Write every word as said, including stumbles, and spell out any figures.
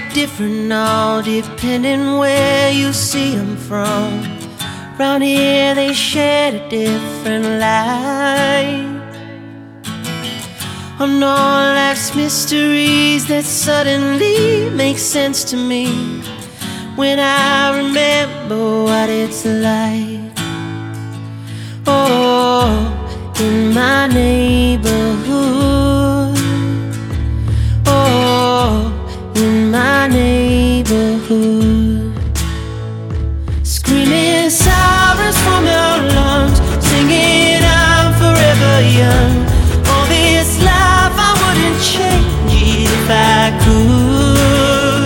different all depending where you see them from. Round here they shed a different light on all life's mysteries that suddenly make sense to me when I remember what it's like. Oh, in my neighborhood. Oh, in my neighborhood.